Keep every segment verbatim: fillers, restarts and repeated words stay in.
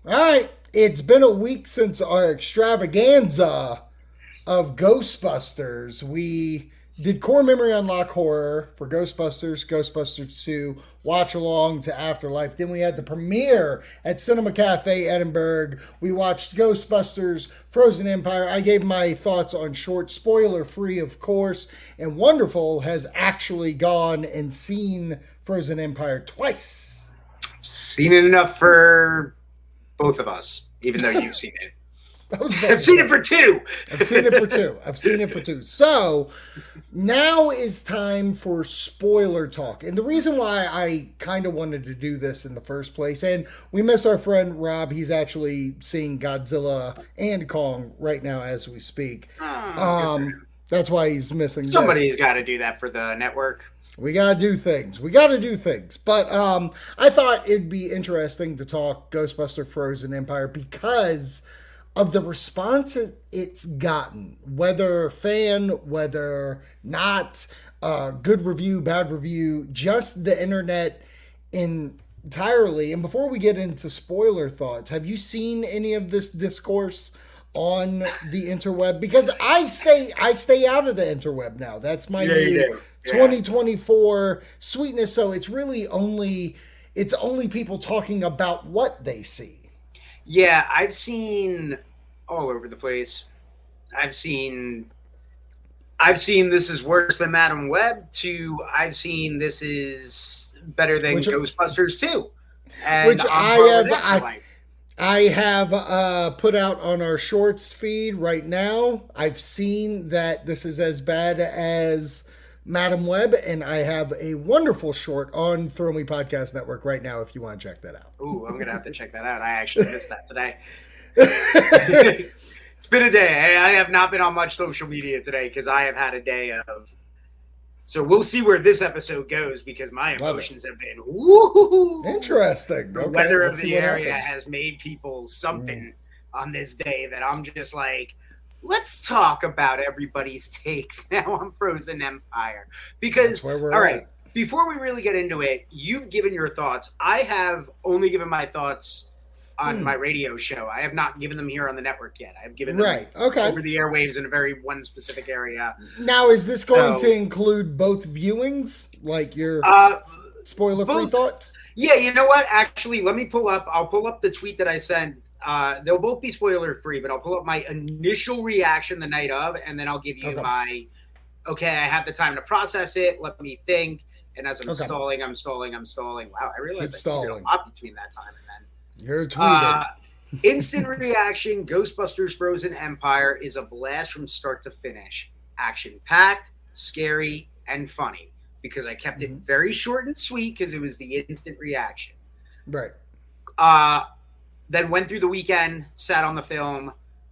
All right, it's been a week since our extravaganza of Ghostbusters. We did Core Memory Unlock Horror for Ghostbusters, Ghostbusters two, Watch Along to Afterlife. Then we had the premiere at Cinema Cafe Edinburgh. We watched Ghostbusters Frozen Empire. I gave my thoughts on short, spoiler free, of course. And Wonderful has actually gone and seen Frozen Empire twice. Seen it enough for both of us, even though you've seen it. I've seen it for two. I've seen it for two. I've seen it for two. So now is time for spoiler talk. And the reason why I kind of wanted to do this in the first place, and we miss our friend Rob. He's actually seeing Godzilla and Kong right now as we speak. Oh, um, that's why he's missing. Somebody's got to do that for the network. We got to do things. We got to do things. But um, I thought it'd be interesting to talk Ghostbuster Frozen Empire because of the response it's gotten, whether fan, whether not, uh, good review, bad review, just the internet entirely. And before we get into spoiler thoughts, have you seen any of this discourse on the interweb? Because I stay I stay out of the interweb now. That's my yeah, new yeah. twenty twenty-four sweetness. So it's really only it's only people talking about what they see. Yeah, I've seen all over the place. I've seen I've seen this is worse than Madam Web to I've seen this is better than which, Ghostbusters two. And which I have I, I have uh, put out on our shorts feed right now. I've seen that this is as bad as Madam Web, and I have a wonderful short on Throw Me Podcast Network right now if you want to check that out. Ooh, I'm going to have to check that out. I actually missed that today. It's been a day. I have not been on much social media today because I have had a day of... So we'll see where this episode goes because my emotions have been woo. Interesting. The okay, weather of the area happens. Has made people something mm. on this day that I'm just like, let's talk about everybody's takes now on Frozen Empire. Because, all right, at. Before we really get into it, you've given your thoughts. I have only given my thoughts on hmm. my radio show. I have not given them here on the network yet. I've given them right. okay. over the airwaves in a very one specific area. Now, is this going so, to include both viewings? Like your uh, spoiler-free thoughts? Yeah, you know what? Actually, let me pull up. I'll pull up the tweet that I sent. Uh, they'll both be spoiler-free, but I'll pull up my initial reaction the night of, and then I'll give you okay. my, okay, I have the time to process it. Let me think. And as I'm okay. stalling, I'm stalling, I'm stalling. Wow, I realized Keep I did a lot between that time and then. You're tweeting. Uh, instant reaction, Ghostbusters Frozen Empire is a blast from start to finish. Action-packed, scary, and funny. Because I kept mm-hmm. it very short and sweet because it was the instant reaction. Right. Uh, then went through the weekend, sat on the film,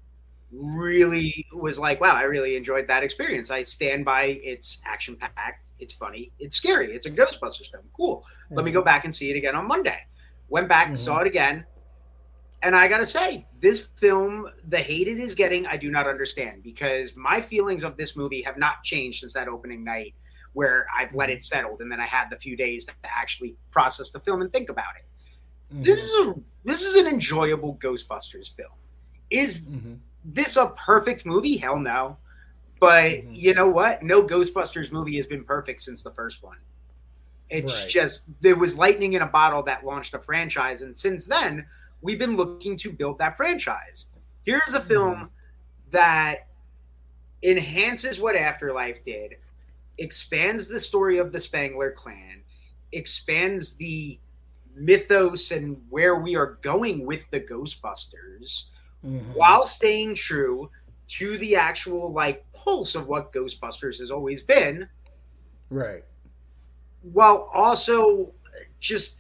really was like, wow, I really enjoyed that experience. I stand by it's action-packed, it's funny, it's scary, it's a Ghostbusters film. Cool. Mm-hmm. Let me go back and see it again on Monday. Went back, mm-hmm. saw it again, and I gotta say, this film, the hate it is getting, I do not understand, because my feelings of this movie have not changed since that opening night where I've let it settled, and then I had the few days to actually process the film and think about it. Mm-hmm. This is a this is an enjoyable Ghostbusters film. Is mm-hmm. this a perfect movie? Hell no. But mm-hmm. you know what? No Ghostbusters movie has been perfect since the first one. It's right. just, there was lightning in a bottle that launched a franchise. And since then, we've been looking to build that franchise. Here's a film mm-hmm. that enhances what Afterlife did, expands the story of the Spangler clan, expands the mythos and where we are going with the Ghostbusters, mm-hmm. while staying true to the actual, like, pulse of what Ghostbusters has always been. Right. While also just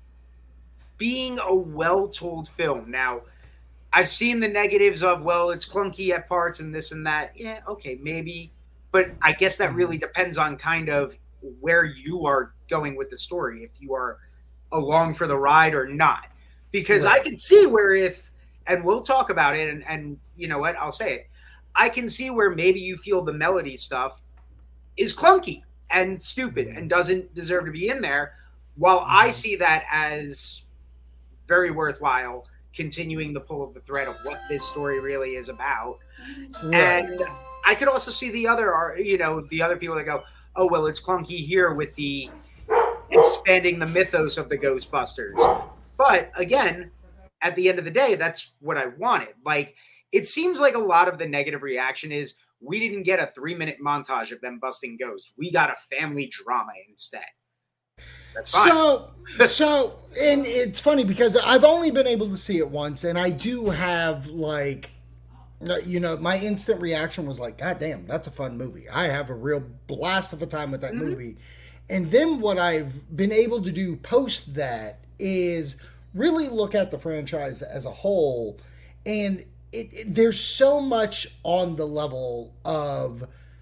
being a well-told film. Now, I've seen the negatives of, well, it's clunky at parts and this and that. Yeah, okay, maybe. But I guess that really depends on kind of where you are going with the story, if you are along for the ride or not. Because right. I can see where if, and we'll talk about it, and, and you know what, I'll say it. I can see where maybe you feel the melody stuff is clunky and stupid mm-hmm. and doesn't deserve to be in there, while mm-hmm. I see that as very worthwhile, continuing the pull of the thread of what this story really is about. Right. And I could also see the other, you know, the other people that go, oh, well, it's clunky here with the expanding the mythos of the Ghostbusters. But again, at the end of the day, that's what I wanted. Like, it seems like a lot of the negative reaction is we didn't get a three minute montage of them busting ghosts. We got a family drama instead. That's fine. So, so, and it's funny because I've only been able to see it once, and I do have like, you know, my instant reaction was like, God damn, that's a fun movie. I have a real blast of a time with that mm-hmm. movie. And then what I've been able to do post that is really look at the franchise as a whole. And it, it, there's so much on the level of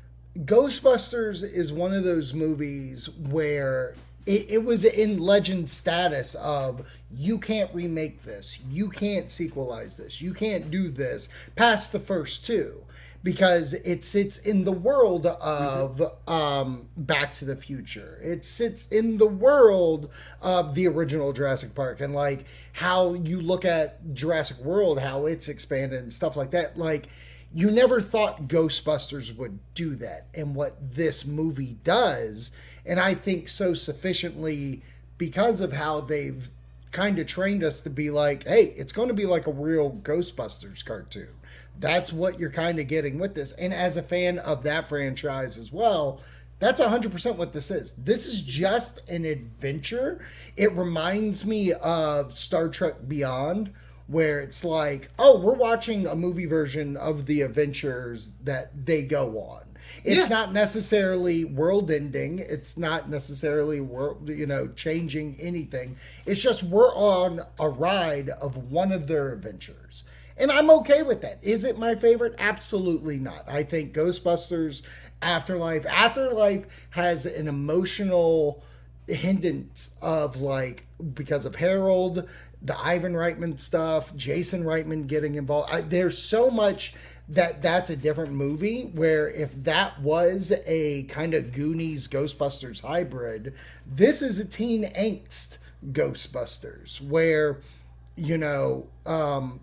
Ghostbusters is one of those movies where it, it was in legend status of you can't remake this, you can't sequelize this, you can't do this past the first two, because it sits in the world of mm-hmm. um, Back to the Future. It sits in the world of the original Jurassic Park, and like how you look at Jurassic World, how it's expanded and stuff like that. Like, you never thought Ghostbusters would do that, and what this movie does, and I think so sufficiently because of how they've kind of trained us to be like, hey, it's going to be like a real Ghostbusters cartoon. That's what you're kind of getting with this. And as a fan of that franchise as well, that's one hundred percent what this is. This is just an adventure. It reminds me of Star Trek Beyond, where it's like, oh, we're watching a movie version of the adventures that they go on. It's yeah. not necessarily world ending. It's not necessarily world, you know, changing anything. It's just we're on a ride of one of their adventures. And I'm okay with that. Is it my favorite? Absolutely not. I think Ghostbusters Afterlife, Afterlife has an emotional hindrance of like, because of Harold, the Ivan Reitman stuff, Jason Reitman getting involved. I, there's so much that that's a different movie, where if that was a kind of Goonies Ghostbusters hybrid, this is a teen angst Ghostbusters, where, you know, um,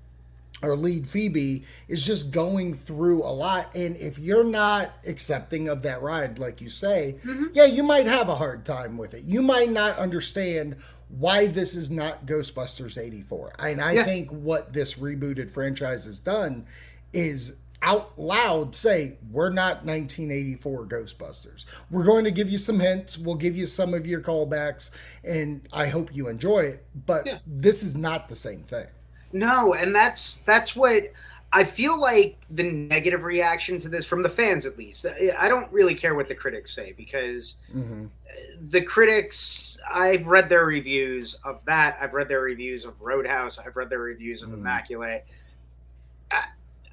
our lead Phoebe is just going through a lot. And if you're not accepting of that ride, like you say, mm-hmm. yeah, you might have a hard time with it. You might not understand why this is not Ghostbusters eighty-four. And I yeah. think what this rebooted franchise has done is out loud say, we're not nineteen eighty-four Ghostbusters. We're going to give you some hints. We'll give you some of your callbacks, and I hope you enjoy it. But yeah. this is not the same thing. No, and that's that's what I feel like the negative reaction to this, from the fans at least. I don't really care what the critics say, because mm-hmm. the critics, I've read their reviews of that. I've read their reviews of Roadhouse. I've read their reviews of mm. Immaculate. I,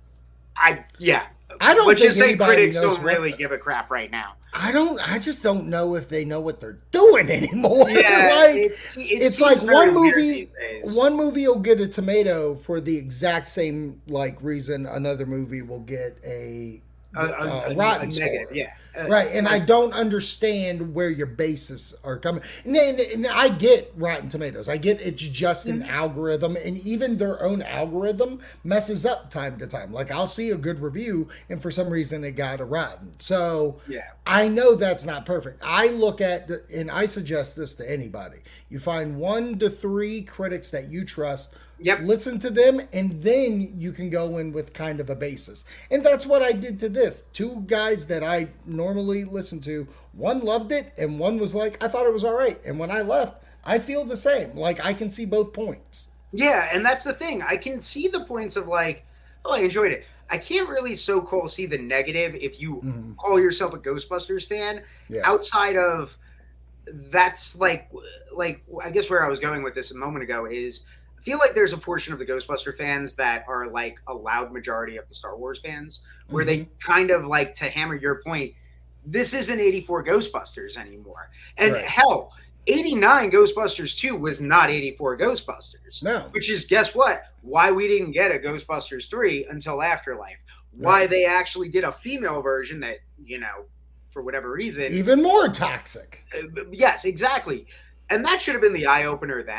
I yeah. I don't. But think just say critics don't really the, give a crap right now. I don't. I just don't know if they know what they're doing anymore. Yeah, like, it, it it's like one movie. One movie will get a tomato for the exact same like reason another movie will get a, a, a, a, a rotten a score. Negative, yeah, uh, right. And like, I don't understand where your bases are coming. And, and, and I get Rotten Tomatoes. I get it's just an mm-hmm. algorithm, and even their own algorithm messes up time to time. Like, I'll see a good review, and for some reason it got a rotten. So yeah. I know that's not perfect. I look at, the, and I suggest this to anybody. You find one to three critics that you trust. Yep. Listen to them, and then you can go in with kind of a basis. And that's what I did to this. Two guys that I normally listen to, one loved it, and one was like, I thought it was all right. And when I left, I feel the same. Like, I can see both points. Yeah, and that's the thing. I can see the points of like, oh, I enjoyed it. I can't really so-called see the negative if you mm-hmm. call yourself a Ghostbusters fan. Yeah. Outside of that's like, like I guess where I was going with this a moment ago is, I feel like there's a portion of the Ghostbuster fans that are like a loud majority of the Star Wars fans, where mm-hmm. they kind of like, to hammer your point, this isn't eighty-four Ghostbusters anymore. And right. hell, eighty-nine Ghostbusters two was not eighty-four Ghostbusters. No. Which is, guess what? Why we didn't get a Ghostbusters three until Afterlife. Why right. they actually did a female version that, you know, for whatever reason. Even more toxic. Uh, yes, exactly. And that should have been the eye-opener then.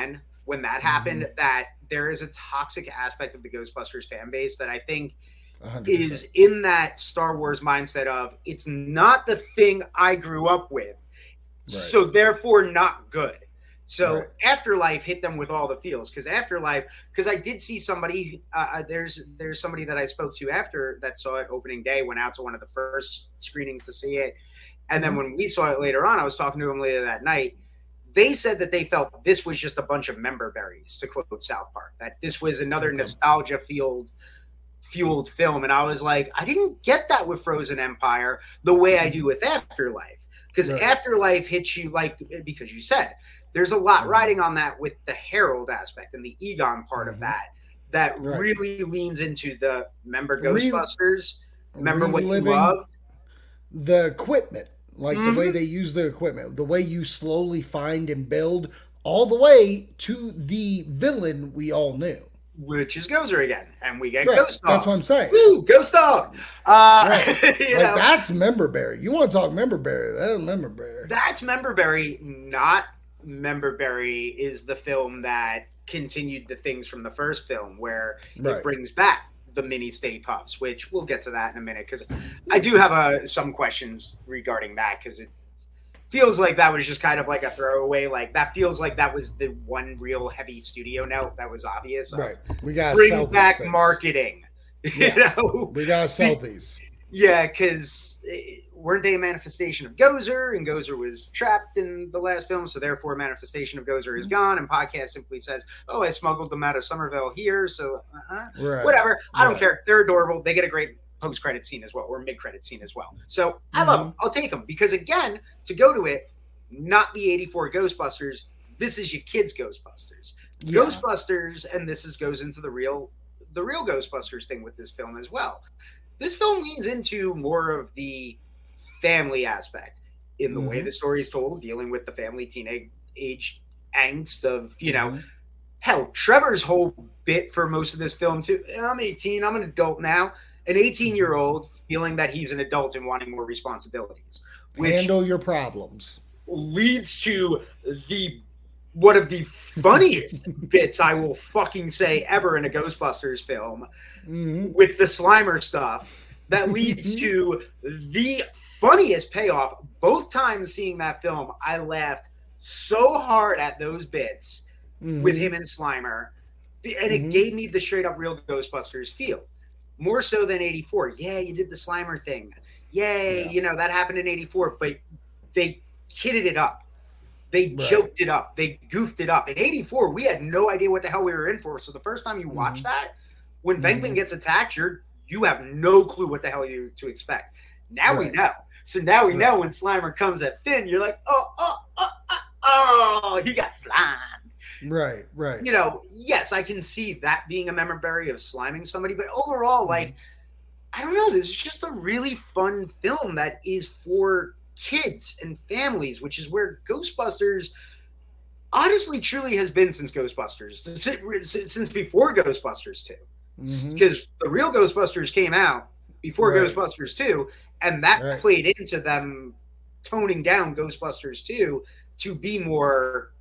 when that happened, mm-hmm. that there is a toxic aspect of the Ghostbusters fan base that I think one hundred percent is in that Star Wars mindset of it's not the thing I grew up with, right. so therefore not good. So right. Afterlife hit them with all the feels because Afterlife, because I did see somebody, uh, there's there's somebody that I spoke to after that saw it opening day, went out to one of the first screenings to see it. And then when we saw it later on, I was talking to him later that night. They said that they felt this was just a bunch of member berries, to quote South Park, that this was another okay. nostalgia fueled fueled film. And I was like, I didn't get that with Frozen Empire the way I do with Afterlife. Because right. Afterlife hits you like, because you said, there's a lot riding on that with the Harold aspect and the Egon part mm-hmm. of that, that right. really leans into the member Ghostbusters, Re- remember what you loved. The equipment, like mm-hmm. the way they use the equipment, the way you slowly find and build all the way to the villain we all knew. Which is Gozer again. And we get right. Ghost Dog. That's what I'm saying. Woo, Ghost Dog. Uh, right. you like know, that's Memberberry. You want to talk Memberberry. That's Memberberry. That's Memberberry, not Memberberry is the film that continued the things from the first film where right. it brings back the mini Stay Puffs, which we'll get to that in a minute because I do have uh, some questions regarding that because it feels like that was just kind of like a throwaway. Like that feels like that was the one real heavy studio note that was obvious. Right, we gotta bring sell back these marketing. Yeah. You know, we gotta sell these. Yeah, because weren't they a manifestation of Gozer, and Gozer was trapped in the last film, so therefore manifestation of Gozer is gone, and podcast simply says, oh, I smuggled them out of Somerville here, so uh-huh. right. whatever. I don't right. care. They're adorable. They get a great post-credit scene as well, or mid-credit scene as well. So mm-hmm. I love them. I'll take them, because again, to go to it, not the eighty-four Ghostbusters, this is your kids' Ghostbusters. Yeah. Ghostbusters, and this is goes into the real, the real Ghostbusters thing with this film as well. This film leans into more of the family aspect in the mm-hmm. way the story is told, dealing with the family teenage age angst of, you know, mm-hmm. hell, Trevor's whole bit for most of this film too. I'm eighteen, I'm an adult now. An eighteen-year-old feeling that he's an adult and wanting more responsibilities. Which handle your problems. Leads to the one of the funniest bits I will fucking say ever in a Ghostbusters film mm-hmm. with the Slimer stuff. That leads to the funniest payoff. Both times seeing that film, I laughed so hard at those bits mm-hmm. with him and Slimer. And it mm-hmm. gave me the straight up real Ghostbusters feel. More so than eighty-four. Yeah, you did the Slimer thing. Yay, yeah. you know, that happened in eighty-four, but they kidded it up. They right. joked it up. They goofed it up. In eighty-four, we had no idea what the hell we were in for. So the first time you mm-hmm. watch that, when mm-hmm. Venkman gets attacked, you're you have no clue what the hell you to expect. Now right. we know. So now we right. know when Slimer comes at Finn, you're like, oh, oh, oh, oh, oh, he got slimed. Right, right. You know, yes, I can see that being a memorabilia of sliming somebody, but overall, mm-hmm. like, I don't know, this is just a really fun film that is for kids and families, which is where Ghostbusters honestly truly has been since Ghostbusters, since, since before Ghostbusters two. Because mm-hmm. the real Ghostbusters came out before right. Ghostbusters two, and that right. played into them toning down Ghostbusters two to be more.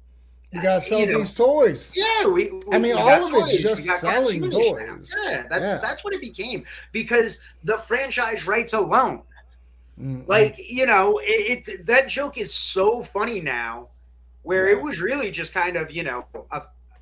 You gotta sell you know, these toys. Yeah, we. we I mean, we all of toys. It's just selling toys. Now. Yeah, that's yeah. that's what it became because the franchise rights alone. Mm-hmm. Like you know, it, it that joke is so funny now, where yeah. it was really just kind of you know a.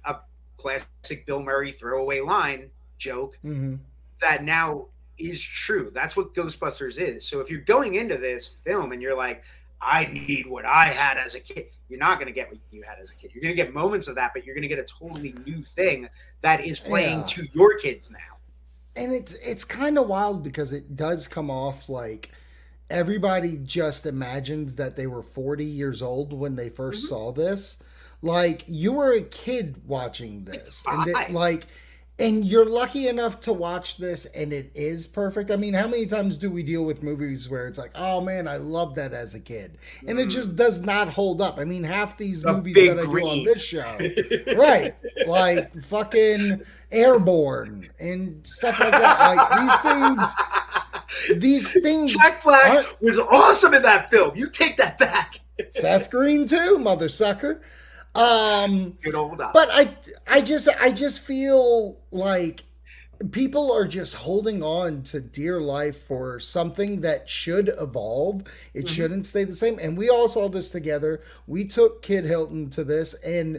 classic Bill Murray throwaway line joke mm-hmm. that now is true. That's what Ghostbusters is. So if you're going into this film and you're like, I need what I had as a kid, you're not going to get what you had as a kid. You're going to get moments of that, but you're going to get a totally new thing that is playing yeah. to your kids now. And it's it's kind of wild because it does come off like everybody just imagines that they were forty years old when they first mm-hmm. saw this. Like, you were a kid watching this. And it, like, and you're lucky enough to watch this, and it is perfect. I mean, how many times do we deal with movies where it's like, oh, man, I loved that as a kid. And mm. it just does not hold up. I mean, half these the movies that I green. do on this show. right. Like, fucking Airborne and stuff like that. Like, these things... These things... Jack Black was awesome in that film. You take that back. Seth Green, too, mother sucker. Um, Good old Oz. but I, I just, I just feel like people are just holding on to dear life for something that should evolve. It Mhm. shouldn't stay the same. And we all saw this together. We took Kid Hilton to this, and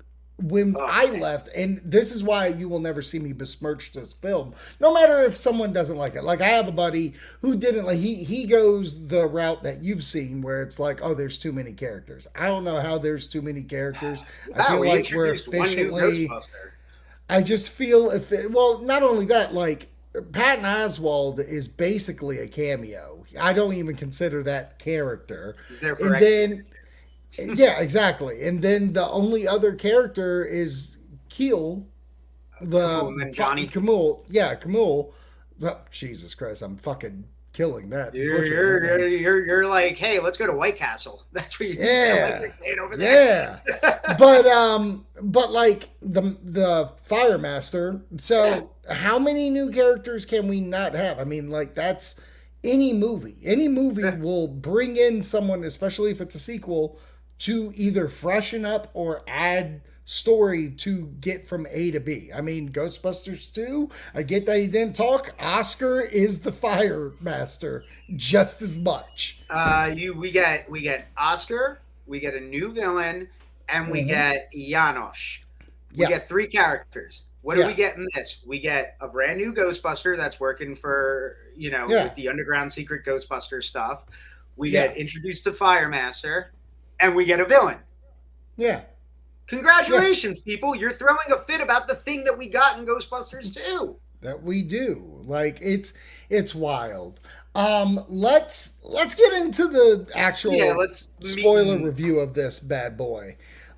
when Oh, I man. left, and this is why you will never see me besmirch this film, no matter if someone doesn't like it. Like I have a buddy who didn't like he he goes the route that you've seen where it's like, oh, there's too many characters. I don't know how there's too many characters. I Wow, feel we like we're introduced one new efficiently. Ghostbuster. I just feel if it, well, not only that, like Patton Oswald is basically a cameo. I don't even consider that character. He's there for And then yeah, exactly. And then the only other character is Keel, the Kamul, and then Johnny. Kamul. Yeah, Kamul. Oh, Jesus Christ, I'm fucking killing that. You're, butchering you're, that you're, name. you're, you're like, hey, let's go to White Castle. That's where you Yeah. sound like you're staying over there. Yeah. but um but like the the Fire Master, so how many new characters can we not have? I mean, like that's any movie. Any movie Yeah. will bring in someone, especially if it's a sequel, to either freshen up or add story to get from A to B. I mean, Ghostbusters two, I get that he didn't talk. Oscar is the Fire Master just as much. Uh, you, we get, we get Oscar, we get a new villain, and we Mhm. get Janosch. We Yeah. get three characters. What do Yeah. we get in this? We get a brand new Ghostbuster that's working for, you know, Yeah. with the underground secret Ghostbuster stuff. We Yeah. get introduced to Fire Master, and we get a villain. Yeah. Congratulations, people. You're throwing a fit about the thing that we got in Ghostbusters two. That we do. Like it's it's wild. Um let's let's get into the actual Yeah, let's spoiler meet- review of this bad boy.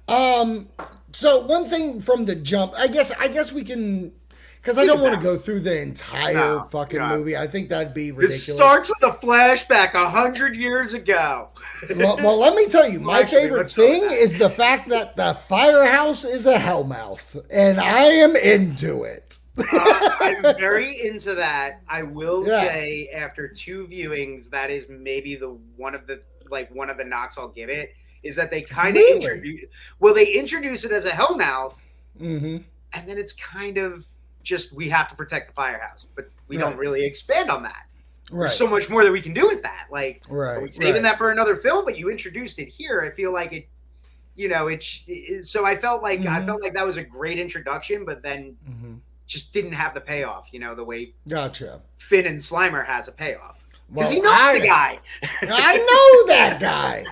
Um so one thing from the jump, I guess I guess we can because I don't want to go through the entire No, fucking yeah. movie. I think that'd be It ridiculous. starts with a flashback a hundred years ago. well, well, let me tell you, my Well, actually, favorite let's go with thing that. is the fact that the firehouse is a hellmouth, and I am into it. uh, I'm very into that. I will Yeah. say, after two viewings, that is maybe the one of the like one of the knocks I'll give it is that they kind of Really? introduce. Well, they introduce it as a hellmouth, hmm and then it's kind of just we have to protect the firehouse, but we Right. don't really expand on that. Right. There's so much more that we can do with that. Like, right. are we saving right. that for another film? But you introduced it here. I feel like it, you know, it's it, so I felt like I Mhm. felt like that was a great introduction, but then Mhm. just didn't have the payoff. You know, the way Gotcha. Finn and Slimer has a payoff because Well, he knows I, the guy. I know that guy.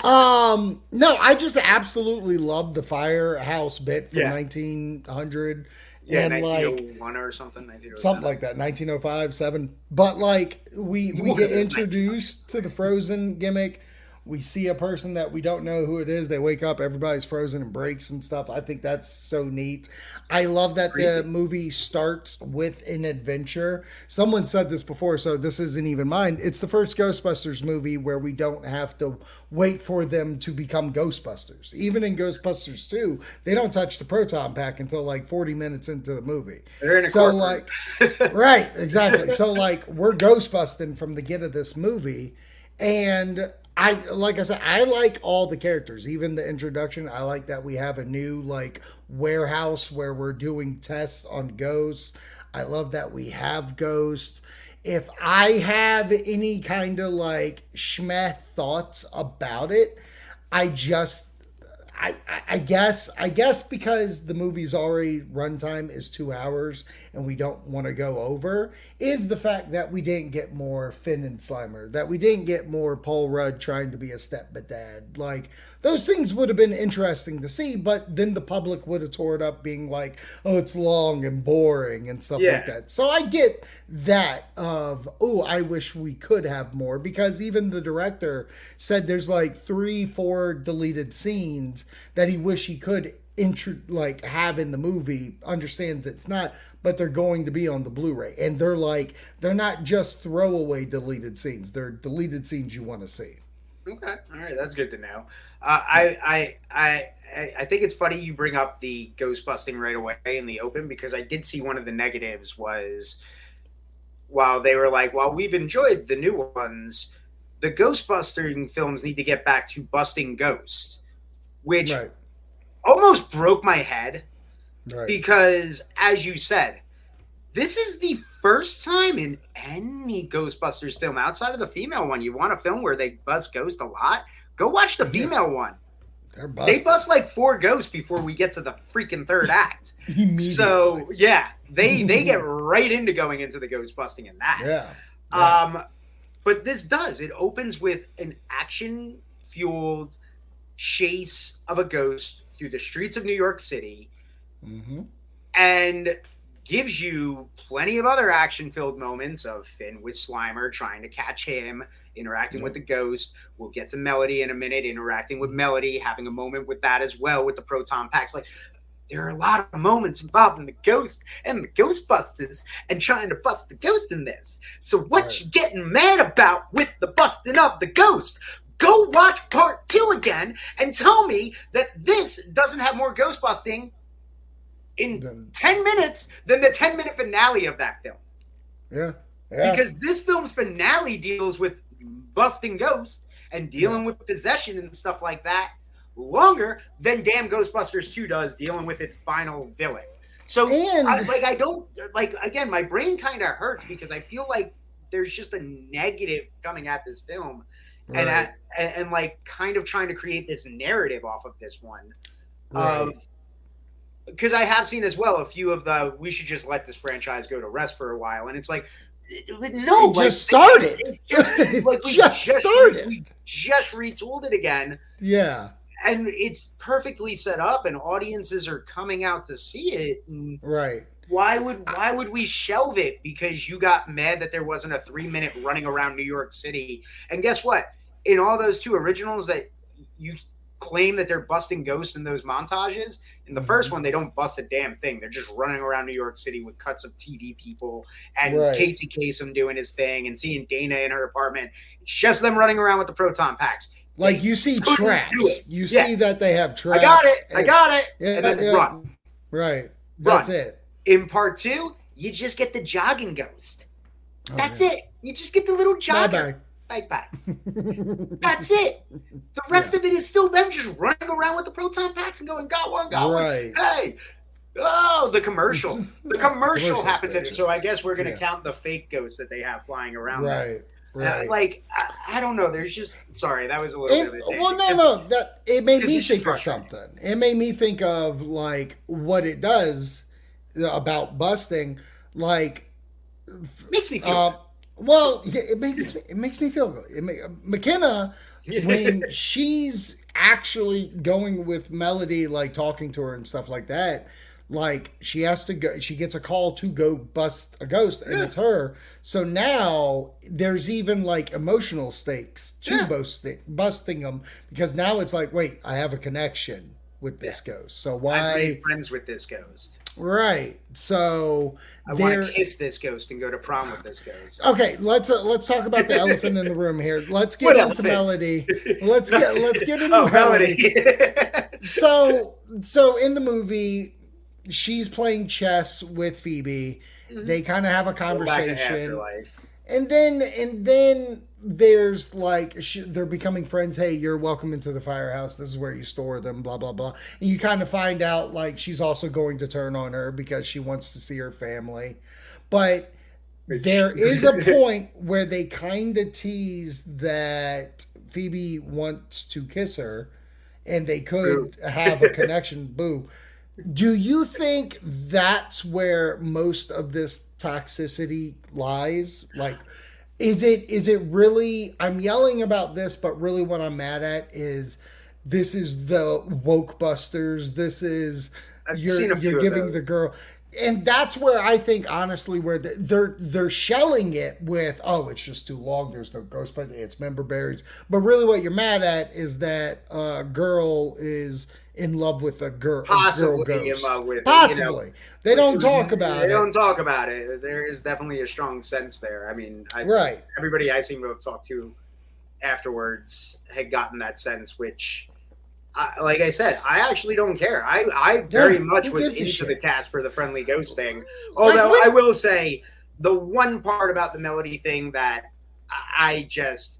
Um, no, I just absolutely love the firehouse bit from Yeah. nineteen hundred. Yeah, and like nineteen oh one or something. nineteen oh seven. something like that, nineteen oh five, seven. But like we we One get of those introduced to the Frozen gimmick. We see a person that we don't know who it is. They wake up, everybody's frozen and breaks and stuff. I think that's so neat. I love that the Creepy. movie starts with an adventure. Someone said this before, so this isn't even mine. It's the first Ghostbusters movie where we don't have to wait for them to become Ghostbusters. Even in Ghostbusters two, they don't touch the proton pack until like forty minutes into the movie. They're in a So courtroom. like right, exactly. So like we're ghostbusting from the get of this movie, and I like I said, I like all the characters, even the introduction. I like that we have a new like warehouse where we're doing tests on ghosts. I love that we have ghosts. If I have any kind of like schmeh thoughts about it, I just I, I- I guess I guess because the movie's already runtime is two hours and we don't want to go over is the fact that we didn't get more Finn and Slimer, that we didn't get more Paul Rudd trying to be a stepdad. Like those things would have been interesting to see, but then the public would have tore it up being like, oh, it's long and boring and stuff Yeah. like that. So I get that of, oh, I wish we could have more because even the director said there's like three, four deleted scenes that he wish he could intro like have in the movie. Understands it's not, but they're going to be on the Blu-ray, and they're like they're not just throwaway deleted scenes. They're deleted scenes you want to see. Okay, all right, that's good to know. Uh, I, I, I, I- I think it's funny you bring up the ghost busting right away in the open because I did see one of the negatives was while they were like, while we've enjoyed the new ones, the ghost busting films need to get back to busting ghosts, which Right. almost broke my head Right. because, as you said, this is the first time in any Ghostbusters film outside of the female one. You want a film where they bust ghosts a lot? Go watch the female yeah. one. They're they bust like four ghosts before we get to the freaking third act. So yeah, they they get right into going into the ghost busting in that. Yeah. yeah. Um, but this does. It opens with an action fueled chase of a ghost through the streets of New York City, mm-hmm. and gives you plenty of other action-filled moments of Finn with Slimer trying to catch him, interacting yeah. with the ghost. We'll get to Melody in a minute, interacting with Melody, having a moment with that as well with the proton packs. Like, there are a lot of moments involving the ghost and the Ghostbusters and trying to bust the ghost in this. So what right. you getting mad about with the busting of the ghost? Go watch part two again and tell me that this doesn't have more ghost busting in then, ten minutes than the ten minute finale of that film. Yeah. yeah. Because this film's finale deals with busting ghosts and dealing yeah. with possession and stuff like that longer than damn Ghostbusters two does dealing with its final villain. So and, I, like I don't like again my brain kind of hurts because I feel like there's just a negative coming at this film right. and, at, and and like kind of trying to create this narrative off of this one right. of because I have seen as well a few of the we should just let this franchise go to rest for a while, and it's like no, it like, just started. It just, like, we just, just started. We just retooled it again. Yeah, and it's perfectly set up, and audiences are coming out to see it. And right? Why would why would we shelve it because you got mad that there wasn't a three minute running around New York City? And guess what? In all those two originals that you claim that they're busting ghosts in those montages. In the mm-hmm. first one, they don't bust a damn thing. They're just running around New York City with cuts of T V people and right. Casey Kasem doing his thing and seeing Dana in her apartment. It's just them running around with the proton packs. Like they you see traps. You yeah. see that they have traps. I got it. And, I got it. Yeah, and then yeah. run. Right. That's run. it. In part two, you just get the jogging ghost. Oh, That's yeah. it. You just get the little jogger. Bye-bye. Bye-bye. That's it. The rest yeah. of it is still them just running around with the proton packs and going, got one, got right. one. Hey. Oh, the commercial. The commercial happens in it. So I guess we're going to yeah. count the fake ghosts that they have flying around. Right. Right. Uh, like, I, I don't know. There's just, sorry, that was a little it, bit of a tangent. Well, no, it's, no. That, it made me think of something. It made me think of, like, what it does about busting. Like, makes me feel uh, well, yeah, it makes it makes me feel good. It make, McKenna, when she's actually going with Melody, like talking to her and stuff like that, like she has to go. She gets a call to go bust a ghost, and yeah. it's her. So now there's even like emotional stakes to yeah. busting busting them because now it's like, wait, I have a connection with this yeah. ghost. So why? I've made friends with this ghost. Right. So I want to kiss this ghost and go to prom with this ghost. Okay, let's uh, let's talk about the elephant in the room here. Let's get what into elephant? Melody. Let's get let's get into oh, Melody. so so in the movie, she's playing chess with Phoebe. Mm-hmm. They kind of have a conversation, and then and then there's like she, they're becoming friends. Hey, you're welcome into the firehouse. This is where you store them. Blah blah blah. And you kind of find out like she's also going to turn on her because she wants to see her family. But there is a point where they kind of tease that Phoebe wants to kiss her, and they could Boo. have a connection. Boo. Do you think that's where most of this toxicity lies? Like, is it is it really, I'm yelling about this, but really what I'm mad at is this is the woke busters. This is, I've you're you're giving the girl. And that's where I think, honestly, where the, they're they're shelling it with, oh, it's just too long. There's no Ghostbusters. It's member berries. But really what you're mad at is that a girl is in love with a girl, Possibly a girl ghost. In love with Possibly. You know, they don't talk about they it. They don't talk about it. There is definitely a strong sense there. I mean, I, right. everybody I seem to have talked to afterwards had gotten that sense, which... I, like I said, I actually don't care. I, I very yeah, much was into the Casper the Friendly Ghost thing. Although like, I will say, the one part about the Melody thing that I just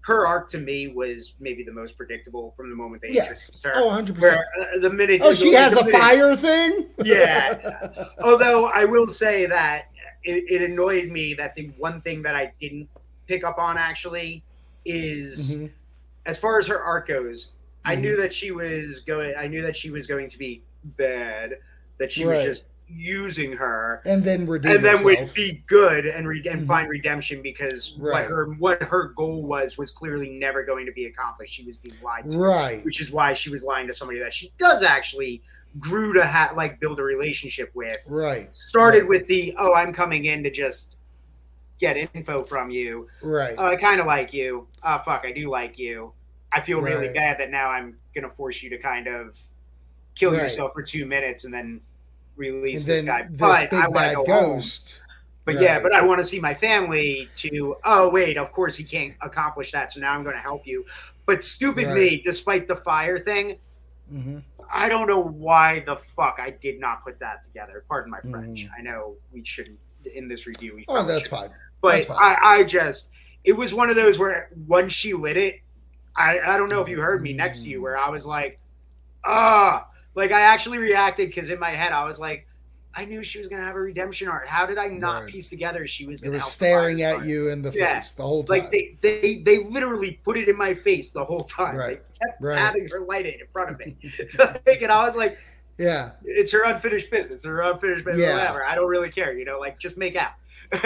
her arc to me was maybe the most predictable from the moment they yes. introduced her. Oh, one hundred percent. Where, uh, the minute oh, she has a minute, fire thing? Yeah. Although I will say that it, it annoyed me that the one thing that I didn't pick up on actually is mm-hmm. as far as her arc goes, mm-hmm. I knew that she was going I knew that she was going to be bad, that she right. was just using her and then redeem and then herself. would be good and re- and mm-hmm. find redemption because right. what her what her goal was was clearly never going to be accomplished. She was being lied to, right? Which is why she was lying to somebody that she does actually grew to ha- like build a relationship with. Right. Started right. with the oh I'm coming in to just get info from you. Right. Oh, I kind of like you. Oh fuck, I do like you. I feel right. really bad that now I'm gonna force you to kind of kill right. yourself for two minutes and then release and this guy. This but big I want to go ghost. Home. But right. yeah, but I want to see my family to, oh, wait, of course he can't accomplish that. So now I'm going to help you. But stupid right. me, despite the fire thing, mm-hmm. I don't know why the fuck I did not put that together. Pardon my French. Mm-hmm. I know we shouldn't, in this review. We oh, that's shouldn't. fine. But that's fine. I, I just, it was one of those where once she lit it, I, I don't know if you heard me next to you where I was like, ah, like I actually reacted because in my head I was like, I knew she was going to have a redemption arc. How did I not right. piece together she was going to It was staring at part. you in the yeah. face the whole time. Like they, they, they literally put it in my face the whole time. Right. They kept right. having her light it in front of me. And I was like, yeah, it's her unfinished business. It's her unfinished business. Yeah. Whatever. I don't really care. You know, like just make out.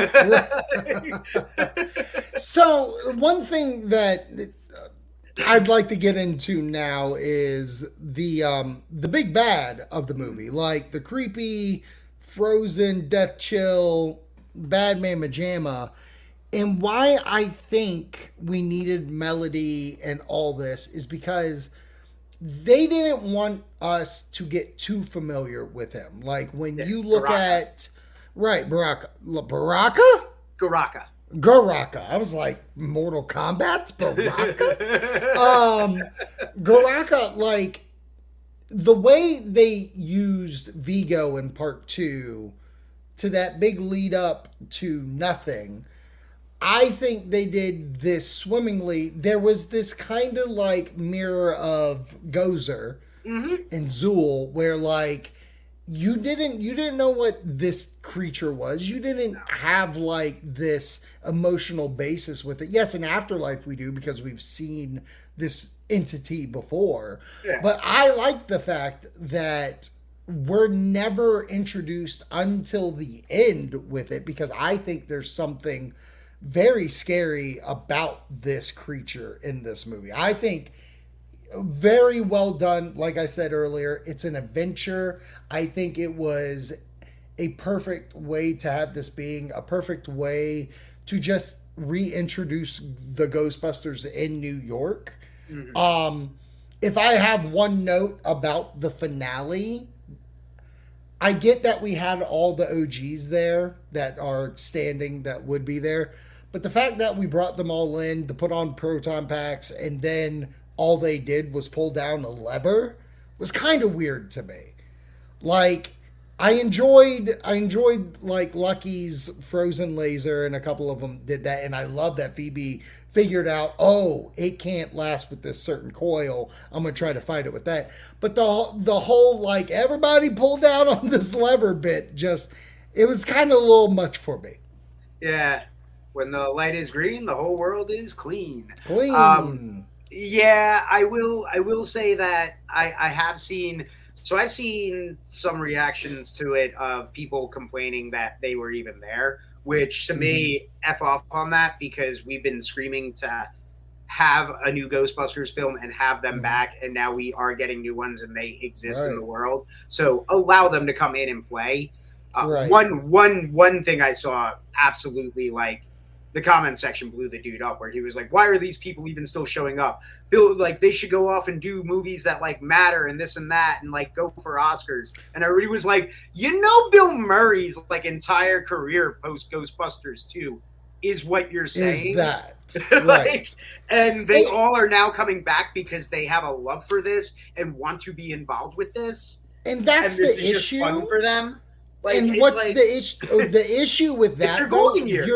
So one thing that I'd like to get into now is the um, the big bad of the movie, like the creepy, frozen, death chill, bad man Majama, and why I think we needed Melody and all this is because they didn't want us to get too familiar with him. Like when yeah, you look Baraka. at right, Baraka, Baraka, Garaka. Garaka. I was like, Mortal Kombat's Baraka. um, Garaka, like, the way they used Vigo in part two to that big lead up to nothing, I think they did this swimmingly. There was this kind of like mirror of Gozer mm-hmm. and Zool where like, you didn't you didn't know what this creature was. You didn't have like this emotional basis with it. Yes, in Afterlife we do because we've seen this entity before. Yeah. But I like the fact that we're never introduced until the end with it because I think there's something very scary about this creature in this movie. I think very well done. Like I said earlier, it's an adventure. I think it was a perfect way to have this being, a perfect way to just reintroduce the Ghostbusters in New York. Mm-hmm. Um, if I have one note about the finale, I get that we had all the O Gs there that are standing that would be there. But the fact that we brought them all in to put on proton packs and then all they did was pull down a lever was kind of weird to me. Like, I enjoyed, I enjoyed like Lucky's frozen laser, and a couple of them did that, and I love that Phoebe figured out, oh, it can't last with this certain coil. I'm gonna try to fight it with that. But the the whole like everybody pull down on this lever bit, just it was kind of a little much for me. Yeah, when the light is green, the whole world is clean. Clean. Um, Yeah, I will. I will say that I, I have seen. So I've seen some reactions to it of people complaining that they were even there, which to mm-hmm. me, F off on that because we've been screaming to have a new Ghostbusters film and have them mm-hmm. back, and now we are getting new ones and they exist right. in the world. So allow them to come in and play. Uh, right. One one one thing I saw absolutely like. The comment section blew the dude up where he was like, why are these people even still showing up? Bill, like they should go off and do movies that like matter and this and that and like go for Oscars. And everybody was like, you know, Bill Murray's like entire career post Ghostbusters two is what you're saying. Is that like, right? And they all are now coming back because they have a love for this and want to be involved with this. And that's and this the is issue just fun for them. Like, and what's like, the issue? The issue with that it's their golden years. You're,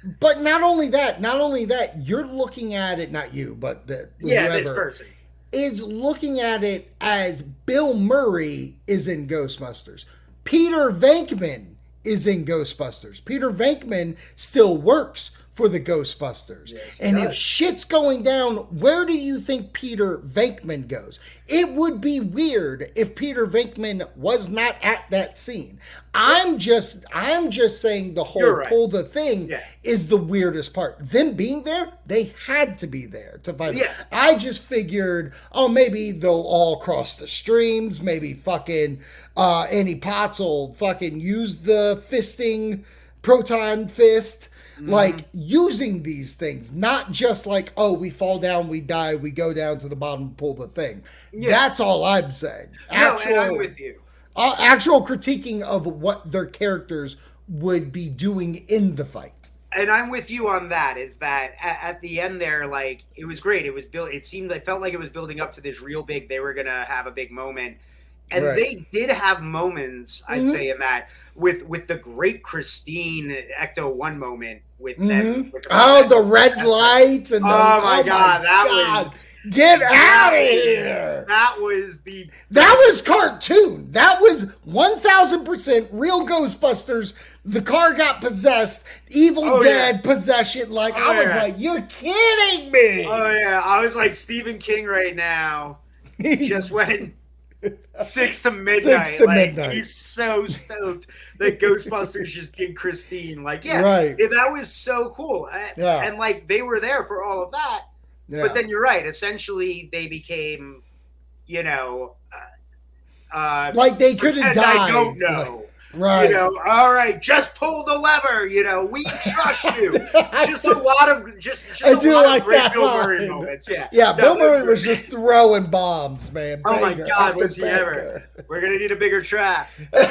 but not only that, not only that, you're looking at it, not you, but the yeah, whoever, this person is looking at it as Bill Murray is in Ghostbusters. Peter Venkman is in Ghostbusters. Peter Venkman still works for the Ghostbusters. Yes, and if shit's going down, where do you think Peter Venkman goes? It would be weird if Peter Venkman was not at that scene. I'm just I'm just saying the whole right. pull the thing yeah. is the weirdest part. Them being there, they had to be there to find yeah. it. I just figured, oh, maybe they'll all cross the streams. Maybe fucking uh, Annie Potts will fucking use the fisting proton fist. Mm-hmm. Like using these things, not just like, oh, we fall down, we die, we go down to the bottom, pull the thing. Yeah. That's all I'm saying. Actual, no, and I'm with you. Uh, actual critiquing of what their characters would be doing in the fight. And I'm with you on that. Is that at, at the end there, like it was great. It was built. It seemed, it felt like it was building up to this real big. They were gonna have a big moment. And right. they did have moments, I'd mm-hmm. say, in that with with the great Christine Ecto One moment with mm-hmm. them. With the oh, the red lights and the, oh my oh god, my that god. was get out of here! That was the that was cartoon. That was one thousand percent real Ghostbusters. The car got possessed. Evil oh, Dead yeah. possession. Like oh, I was yeah. like, you're kidding me. Oh yeah, I was like Stephen King right now. He's... Just went. Six to midnight. Six to like, midnight. He's so stoked that Ghostbusters just did Christine. Like, yeah, right. yeah, that was so cool. Yeah. And like they were there for all of that. Yeah. But then you're right. Essentially, they became, you know, uh, uh, like they could have died. I don't know. Like, right. You know, all right, just pull the lever. You know, we trust you. Just a lot of just, just I a do lot like of great that Bill line. Murray moments. Yeah, yeah. no, Bill Murray was just throwing bombs, man. Oh banger, my god, was he ever? We're gonna need a bigger trap.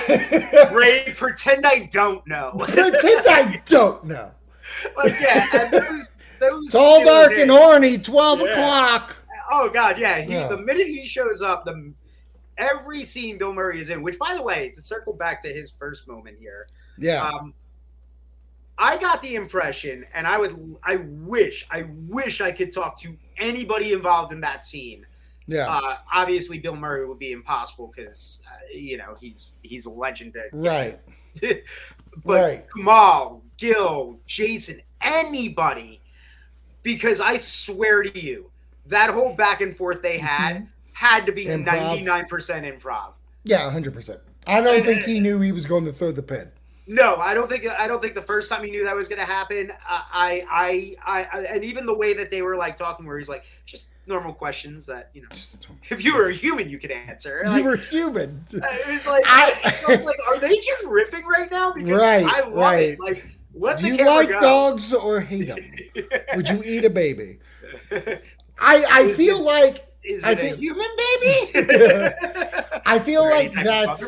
Ray, pretend I don't know. Pretend I don't know. Like yeah, and those, those tall, dark, days. and horny. Twelve yeah. o'clock. Oh god, yeah. He, yeah. The minute he shows up, the every scene Bill Murray is in, which, by the way, to circle back to his first moment here, yeah, um, I got the impression, and I would, I wish, I wish I could talk to anybody involved in that scene. Yeah, uh, obviously Bill Murray would be impossible because uh, you know he's he's a legend. To, right, but right. Kamal, Gil, Jason, anybody, because I swear to you, that whole back and forth they had. Mm-hmm. Had to be ninety-nine percent improv. Yeah, one hundred percent. I don't think he knew he was going to throw the pin. No, I don't think. I don't think the first time he knew that was going to happen. I, I, I, I, and even the way that they were like talking, where he's like, just normal questions that you know, just, if you were a human, you could answer. You like, were human. It's like, I, I was like, are they just riffing right now? Because right, I love right. it. Like, let Do the you like go. dogs or hate them? Would you eat a baby? I, I feel like. Is it I feel, a human baby? I feel Right, like that's.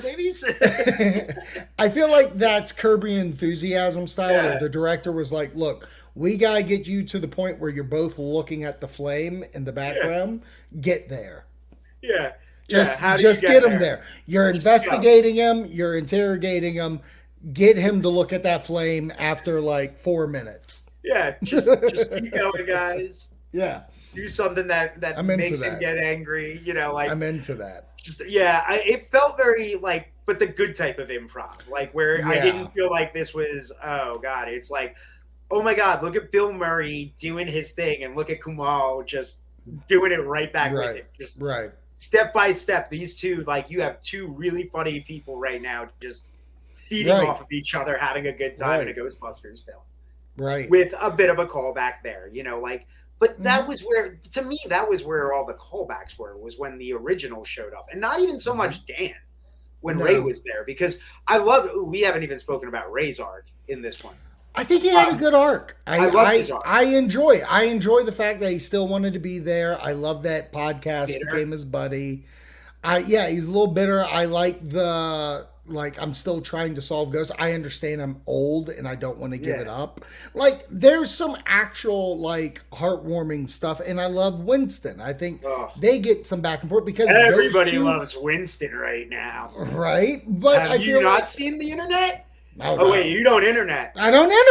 I feel like that's Kirby Enthusiasm style, Yeah. where the director was like, "Look, we gotta get you to the point where you're both looking at the flame in the background. Yeah. Get there. Yeah, just yeah. just get, get there? him there. You're Just investigating him. You're interrogating him. Get him to look at that flame after like four minutes. Yeah, just just keep going, guys. Yeah." Do something that, that makes that. him get angry, you know, like I'm into that. Just, yeah, I, it felt very like, but the good type of improv, like where Yeah. I didn't feel like this was, oh god, it's like, oh my god, look at Bill Murray doing his thing, and look at Kumail just doing it right back Right. with it, just Right. step by step. These two, like, you have two really funny people right now, just feeding Right. off of each other, having a good time Right. in a Ghostbusters film, Right. with a bit of a callback there, you know, like. But that Mm-hmm. was where, to me, that was where all the callbacks were, was when the original showed up. And not even so much Dan, when No. Ray was there. Because I love, we haven't even spoken about Ray's arc in this one. I think he had Um, a good arc. I I love I, his arc. I enjoy. I enjoy the fact that he still wanted to be there. I love that podcast Bitter. became his buddy. I yeah, he's a little bitter. I like the like I'm still trying to solve ghosts. I understand I'm old and I don't want to give Yeah. it up. Like there's some actual like heartwarming stuff, and I love Winston. I think Ugh. they get some back and forth because Everybody those two, loves Winston right now. right. But Have I you feel not like, seen the internet? oh, Oh, wait, you don't internet. I don't internet.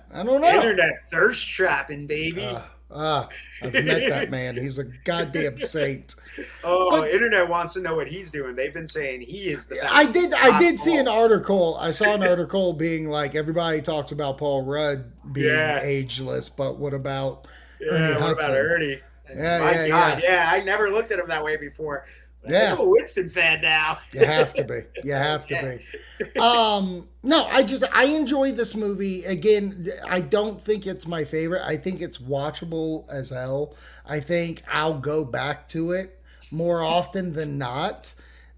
I don't know. Internet thirst trapping, baby. Uh, uh, I've met that man. He's a goddamn saint. Oh, But- internet wants to know what he's doing. They've been saying he is the best. I did. I did Not see an Paul. article. I saw an article being like, everybody talks about Paul Rudd being Yeah. ageless, but what about Yeah, Ernie what Hudson? about Ernie? Yeah, My yeah, God, yeah. I never looked at him that way before. But Yeah. I'm a Winston fan now. You have to be. You have to be. Um, no, I just I enjoy this movie. Again, I don't think it's my favorite. I think it's watchable as hell. I think I'll go back to it more often than not.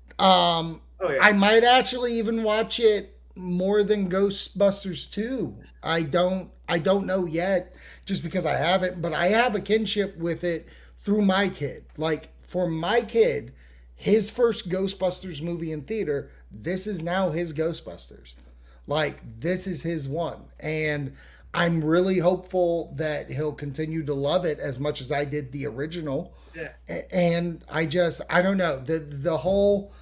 Um, Oh, yeah. I might actually even watch it more than Ghostbusters two. I don't I don't know yet, just because I haven't, but I have a kinship with it through my kid. Like, for my kid, his first Ghostbusters movie in theater, this is now his Ghostbusters. Like, this is his one. And I'm really hopeful that he'll continue to love it as much as I did the original. Yeah. A- And I just, I don't know, the the whole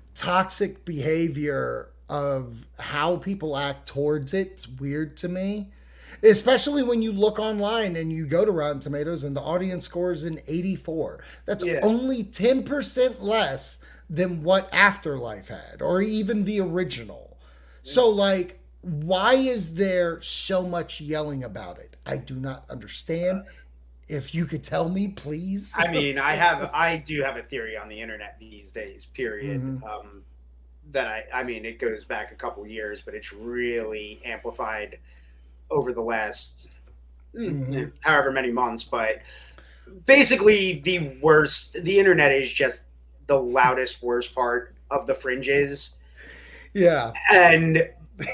toxic behavior of how people act towards it's weird to me. Especially when you look online and you go to Rotten Tomatoes and the audience score is an eighty-four. That's Yeah. only ten percent less than what Afterlife had, or even the original. So, like, why is there so much yelling about it? I do not understand. If you could tell me, please. I mean, I have, I do have a theory on the internet these days. Period. Mhm. Um, that I, I mean, it goes back a couple years, but it's really amplified over the last mm, Mhm. however many months. But basically, the worst, the internet is just the loudest, worst part of the fringes, Yeah. and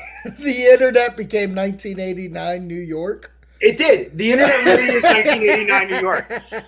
The internet became nineteen eighty-nine New York. it did. The internet really is nineteen eighty-nine New York.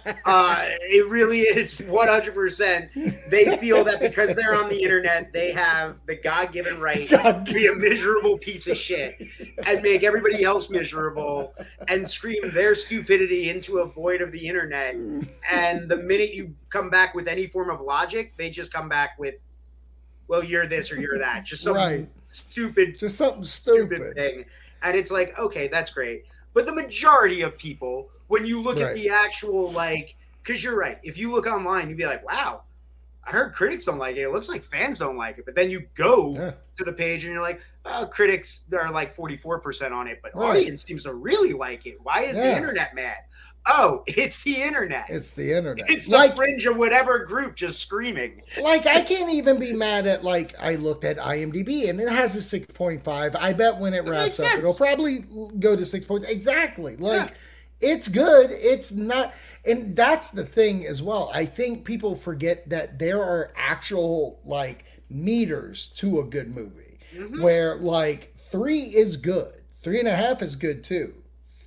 Uh, it really is one hundred percent. They feel that because they're on the internet, they have the God-given right to be a miserable piece of shit and make everybody else miserable and scream their stupidity into a void of the internet. And the minute you come back with any form of logic, they just come back with, well, you're this or you're that. Just some Right. stupid, Just something stupid stupid. thing. And it's like, okay, that's great. But the majority of people, when you look Right. at the actual, like, because you're right, if you look online, you'd be like, wow, I heard critics don't like it. It looks like fans don't like it. But then you go Yeah. to the page and you're like, oh, critics are like forty-four percent on it, but Right. audience seems to really like it. Why is the Yeah. internet mad? Oh, it's the internet. It's the internet. It's the like, fringe of whatever group just screaming. like I can't even be mad at, like, I looked at IMDb and it has a six point five. I bet when it That wraps makes up, sense. it'll probably go to six point exactly. Like, it's good. It's not, and that's the thing as well. I think people forget that there are actual, like, meters to a good movie, Mhm. where, like, three is good, three and a half is good too,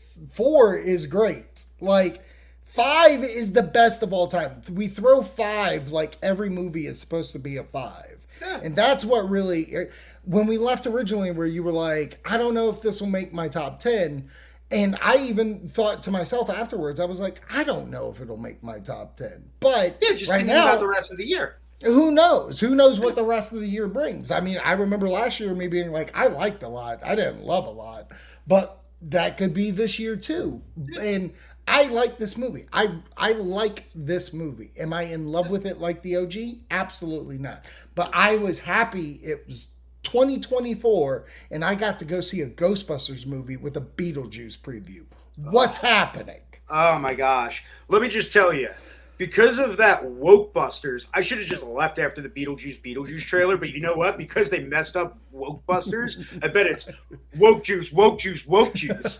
four is great, like, five is the best of all time. We throw five like every movie is supposed to be a five. Yeah. And that's what really, when we left originally, where you were like, I don't know if this will make my top ten. And I even thought to myself afterwards, I was like, I don't know if it'll make my top ten. But Yeah, just right thinking now, about the rest of the year. who knows? Who knows what the rest of the year brings? I mean, I remember last year me being like, I liked a lot. I didn't love a lot. But that could be this year too. And I like this movie. I I like this movie. Am I in love with it like the O G? Absolutely not. But I was happy it was twenty twenty-four and I got to go see a Ghostbusters movie with a Beetlejuice preview. What's happening? Oh my gosh. Let me just tell you, because of that Woke Busters, I should have just left after the Beetlejuice Beetlejuice trailer, but you know what? Because they messed up Woke Busters, I bet it's Woke Juice, Woke Juice, Woke Juice.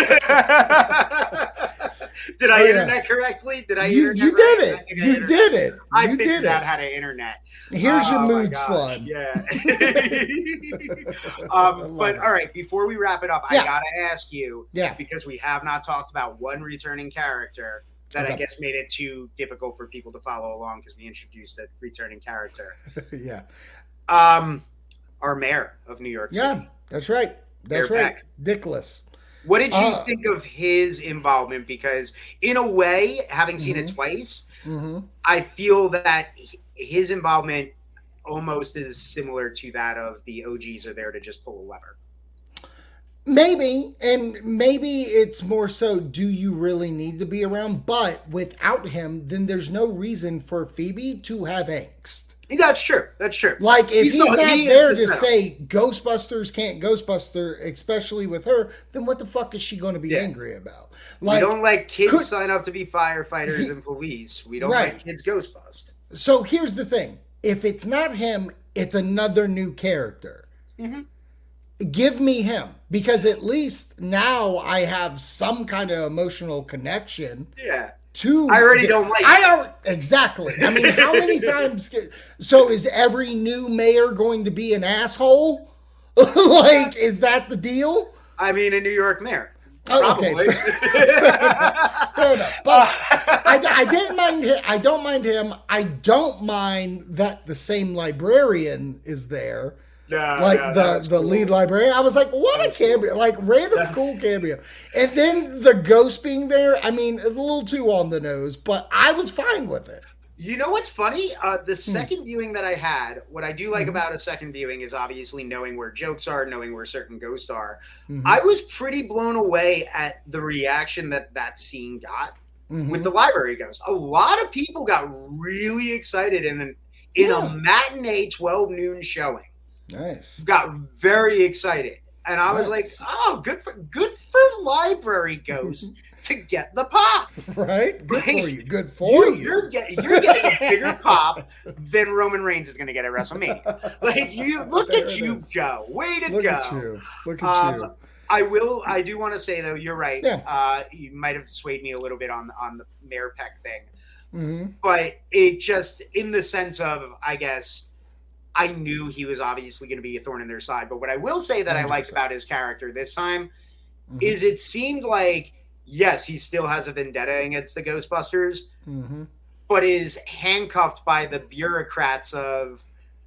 Did I Oh, yeah. internet correctly? Did I You, internet you right? did I it. think I You internet- did it. I You figured did out it. how to internet. Here's your Oh, my mood gosh, slide. Yeah. I um, love but it. all right, before we wrap it up, Yeah. I gotta ask you, Yeah. because we have not talked about one returning character that I Okay. guess made it too difficult for people to follow along because we introduced a returning character. Yeah. Um, our mayor of New York City. Yeah. That's right. That's Mayor right. Beck. Dickless. What did you Uh, think of his involvement? Because in a way, having seen it Mhm. twice, Mm-hmm. I feel that h- his involvement almost is similar to that of the O Gs are there to just pull a lever. Maybe, and maybe it's more so, do you really need to be around? But without him, then there's no reason for Phoebe to have angst. That's true. That's true. Like, if he's, he's not he there to say Ghostbusters can't Ghostbuster, especially with her, then what the fuck is she going to be yeah. angry about? Like, we don't let kids could, sign up to be firefighters he, and police. We don't right. let kids Ghostbust. So here's the thing. If it's not him, it's another new character. Mm-hmm. Give me him, because at least now I have some kind of emotional connection. Yeah. To I already the, don't like. I are exactly. I mean, how many times? So is every new mayor going to be an asshole? Like, is that the deal? I mean, a New York mayor. Oh, probably. Okay. Fair enough. Fair enough. But I, I didn't mind him. I don't mind him. I don't mind that the same librarian is there. No, like no, the, the cool. lead librarian. I was like, what a cameo. Cool. Like, random cool cameo. And then the ghost being there, I mean, a little too on the nose, but I was fine with it. You know what's funny? Uh, the second hmm. viewing that I had, what I do like mm-hmm. about a second viewing is obviously knowing where jokes are, knowing where certain ghosts are. Mm-hmm. I was pretty blown away at the reaction that that scene got mm-hmm. with the library ghost. A lot of people got really excited in, an, in yeah. a matinee twelve noon showing. Nice. Got very excited. And I was nice. like, oh, good for good for library ghosts to get the pop. Right? Good like, for you. Good for you. You're getting you're getting a bigger pop than Roman Reigns is gonna get at WrestleMania. Like you look at you is. go. Way to look go. Look at you. Look at um, you. I will I do want to say though, you're right. Yeah. Uh, you might have swayed me a little bit on on the Mayor Peck thing. Mm-hmm. But it just in the sense of, I guess, I knew he was obviously going to be a thorn in their side. But what I will say that one hundred percent I liked about his character this time mm-hmm. is it seemed like, yes, he still has a vendetta against the Ghostbusters, mm-hmm. but is handcuffed by the bureaucrats of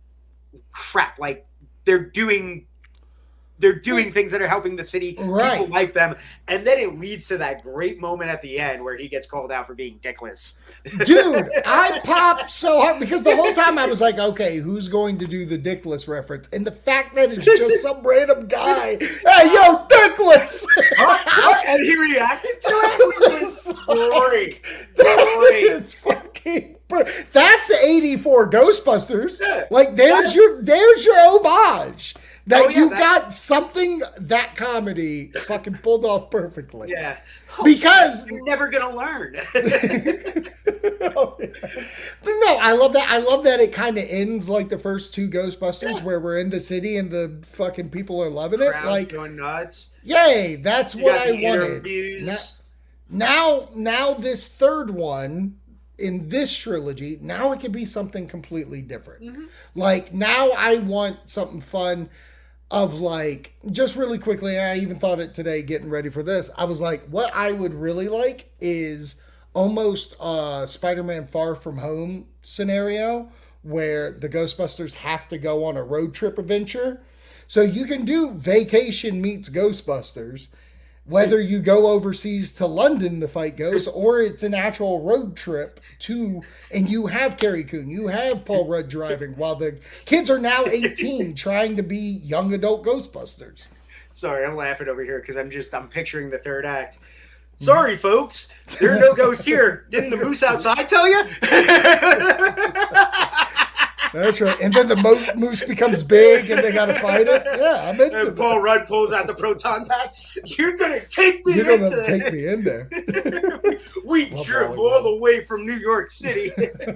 crap. Like they're doing... They're doing things that are helping the city. Right. People like them. And then it leads to that great moment at the end where he gets called out for being dickless. Dude, I popped so hard because the whole time I was like, okay, who's going to do the dickless reference? And the fact that it's just some random guy. Hey, yo, dickless! And he reacted to it? It was great. Great. It's fucking... That's eighty-four Ghostbusters. Yeah. Like, there's your, there's your homage. That oh, yeah, you that, got something that comedy fucking pulled off perfectly. Yeah. Because you're never gonna learn. oh, yeah. But no, I love that. I love that it kind of ends like the first two Ghostbusters, yeah. where we're in the city and the fucking people are loving it. Crowd's like going nuts. Yay! That's you what I wanted. Now, now, now, this third one. In this trilogy, now it can be something completely different. Mm-hmm. Like, now I want something fun of like, just really quickly, I even thought it today getting ready for this. I was like, what I would really like is almost a Spider-Man Far From Home scenario where the Ghostbusters have to go on a road trip adventure. So you can do Vacation meets Ghostbusters, whether you go overseas to London to fight ghosts, or it's an actual road trip to, and you have Carrie Coon, you have Paul Rudd driving, while the kids are now eighteen trying to be young adult Ghostbusters. Sorry, I'm laughing over here because I'm just, I'm picturing the third act. Sorry, folks, there are no ghosts here. Didn't the moose outside tell you? That's right. And then the mo- moose becomes big and they got to fight it. Yeah, I'm into And Paul this. Rudd pulls out the proton pack. You're going to take me You're into going to take me in there. We Love drove all the way from New York City.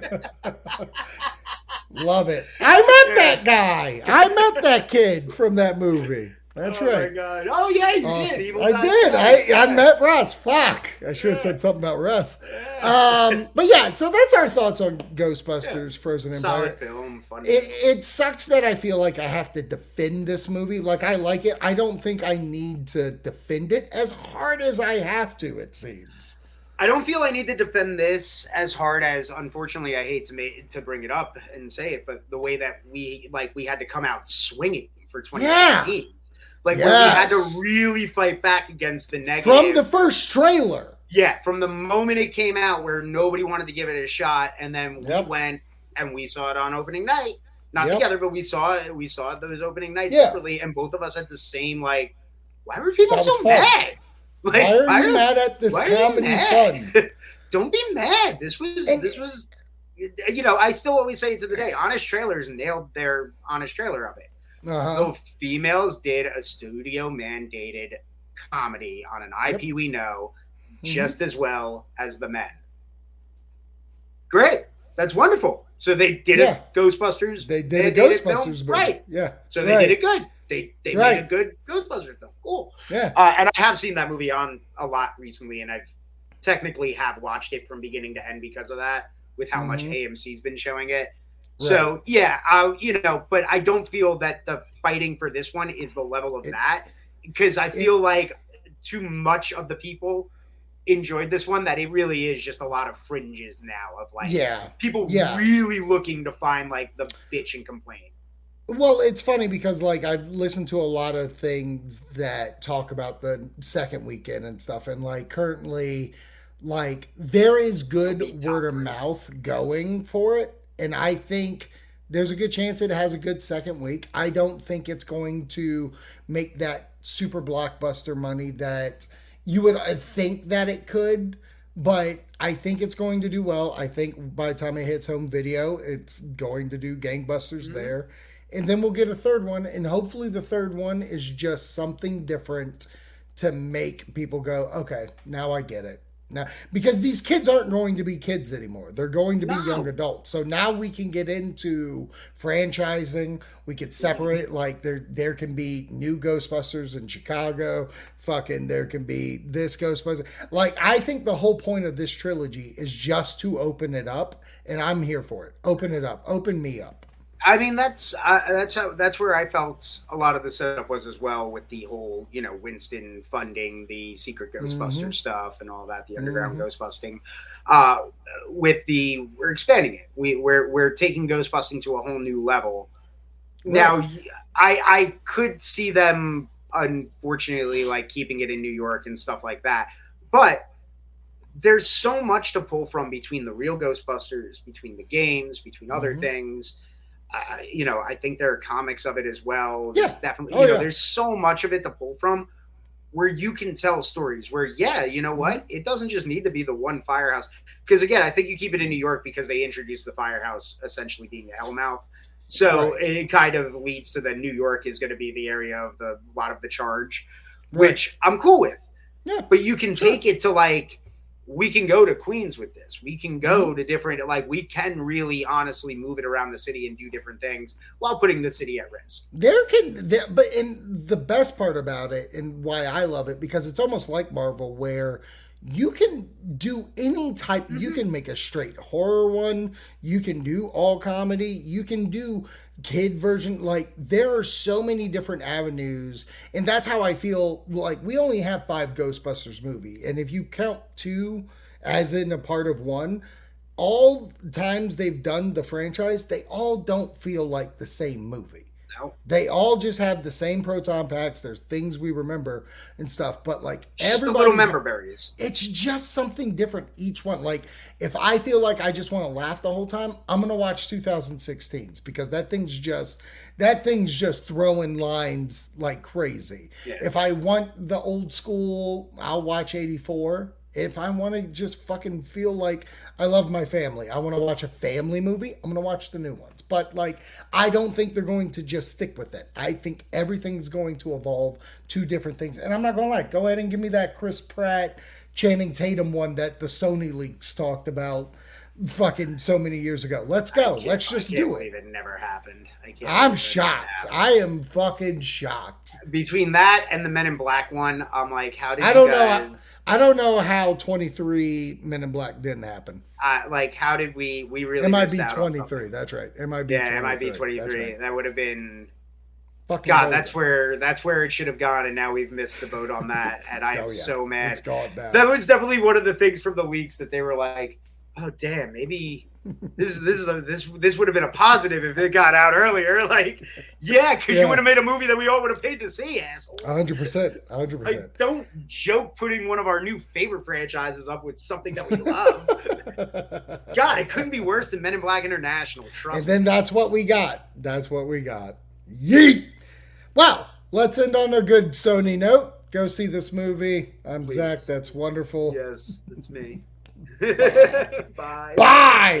Love it. I met yeah. that guy. I met that kid from that movie. That's oh right. Oh, my God. Oh, yeah, you awesome. did. Evil I did. I, yeah. I met Russ. Fuck. I should have yeah. said something about Russ. Yeah. Um, but yeah, so that's our thoughts on Ghostbusters yeah. Frozen Empire. Solid film. Fun it, it sucks that I feel like I have to defend this movie. Like, I like it. I don't think I need to defend it as hard as I have to, it seems. I don't feel I need to defend this as hard as, unfortunately, I hate to make, to bring it up and say it, but the way that we, like, we had to come out swinging for twenty nineteen. Yeah. Like, yes. when we had to really fight back against the negative. From the first trailer. Yeah, from the moment it came out where nobody wanted to give it a shot, and then yep. we went and we saw it on opening night. Not yep. together, but we saw it. We saw those opening nights yeah. separately, and both of us had the same, like, why were people so fun. mad? Like, why are why you are, mad at this comedy fun? Don't be mad. This was and, this was, you know, I still always say it to the day. Honest Trailers nailed their honest trailer of it. Uh-huh. The females did a studio mandated comedy on an I P yep. we know mm-hmm. just as well as the men. Great. That's wonderful. So they did yeah. a Ghostbusters. They did a Ghostbusters movie. Right. Yeah. So they right. did it good. They they right. made a good Ghostbusters film. Cool. Yeah. Uh, and I have seen that movie on a lot recently, and I've technically have watched it from beginning to end because of that, with how mm-hmm. much A M C's been showing it. Right. So yeah, uh, you know, but I don't feel that the fighting for this one is the level of it, that, because I feel it, like too much of the people enjoyed this one, that it really is just a lot of fringes now of like yeah people yeah. really looking to find like the bitch and complain. Well, it's funny because like I've listened to a lot of things that talk about the second weekend and stuff, and like currently like there is good word of mouth going for it, and I think there's a good chance it has a good second week. I don't think it's going to make that super blockbuster money that you would think that it could, but I think it's going to do well. I think by the time it hits home video, it's going to do gangbusters mm-hmm. there. And then we'll get a third one, and hopefully the third one is just something different to make people go, okay, now I get it. Now, because these kids aren't going to be kids anymore. They're going to be no. young adults. So now we can get into franchising. We could separate, like there there can be new Ghostbusters in Chicago. Fucking there can be this Ghostbuster. Like, I think the whole point of this trilogy is just to open it up, and I'm here for it. Open it up. Open me up. I mean, that's uh, that's how that's where I felt a lot of the setup was as well, with the whole, you know, Winston funding the secret Ghostbuster mm-hmm. stuff and all that, the underground mm-hmm. Ghostbusting. Uh, with the we're expanding it. We we're we're taking Ghostbusting to a whole new level. Right. Now, I I could see them unfortunately like keeping it in New York and stuff like that, but there's so much to pull from between the real Ghostbusters, between the games, between other mm-hmm. things. Uh, you know, I think there are comics of it as well. Yeah. There's definitely, oh, you know, yeah. there's so much of it to pull from where you can tell stories where, yeah, you know what? It doesn't just need to be the one firehouse. Because again, I think you keep it in New York because they introduced the firehouse essentially being a Hellmouth. So right. it kind of leads to that New York is going to be the area of the a lot of the charge, right. which I'm cool with. Yeah. But you can take it to like, we can go to Queens with this. We can go to different, like we can really honestly move it around the city and do different things while putting the city at risk. There can, there, but in the best part about it and why I love it, because it's almost like Marvel where you can do any type, mm-hmm. you can make a straight horror one. You can do all comedy. You can do kid version. Like there are so many different avenues. And that's how I feel like we only have five Ghostbusters movie. And if you count two as in a part of one, all times they've done the franchise, they all don't feel like the same movie. No. They all just have the same proton packs. There's things we remember and stuff, but like just everybody, little member berries. It's just something different each one. Like if I feel like I just want to laugh the whole time, I'm gonna watch twenty sixteens because that thing's just that thing's just throwing lines like crazy. Yeah. If I want the old school, I'll watch eighty-four. If I want to just fucking feel like I love my family, I want to watch a family movie, I'm going to watch the new ones. But like, I don't think they're going to just stick with it. I think everything's going to evolve to different things. And I'm not going to lie, go ahead and give me that Chris Pratt, Channing Tatum one that the Sony leaks talked about fucking so many years ago. Let's go. Let's just do it. It never happened. I can't I'm shocked. I am fucking shocked. Between that and the Men in Black one, I'm like, how did I don't you guys... know. I, I don't know how twenty-three Men in Black didn't happen. Uh, like, how did we? We really it might be twenty-three. That's right. It might be. Yeah, twenty-three. It might be twenty-three. Right. That would have been. Fucking God, that's where that's where it should have gone, and now we've missed the boat on that, and I am oh, yeah. so mad. It's gone now. That was definitely one of the things from the leaks that they were like, "Oh damn, maybe this is this is a, this this would have been a positive if it got out earlier." Like, yeah, because yeah. you would have made a movie that we all would have paid to see, assholes. A hundred percent, a hundred percent. Like, don't joke putting one of our new favorite franchises up with something that we love. God, it couldn't be worse than Men in Black International. Trust and me. And then that's what we got. That's what we got. Yeet. Wow. let's end on a good Sony note. Go see this movie. I'm Please. Zach. That's wonderful. Yes, it's me. Bye. Bye.